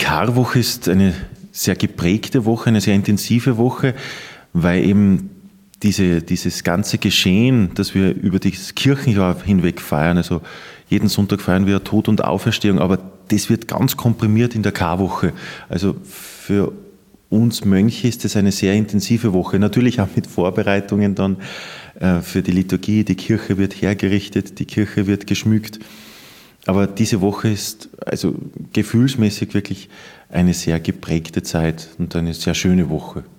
Karwoche ist eine sehr geprägte Woche, eine sehr intensive Woche, weil eben dieses ganze Geschehen, das wir über das Kirchenjahr hinweg feiern, also jeden Sonntag feiern wir Tod und Auferstehung, aber das wird ganz komprimiert in der Karwoche. Also für uns Mönche ist das eine sehr intensive Woche, natürlich auch mit Vorbereitungen dann für die Liturgie. Die Kirche wird hergerichtet, die Kirche wird geschmückt. Aber diese Woche ist also gefühlsmäßig wirklich eine sehr geprägte Zeit und eine sehr schöne Woche.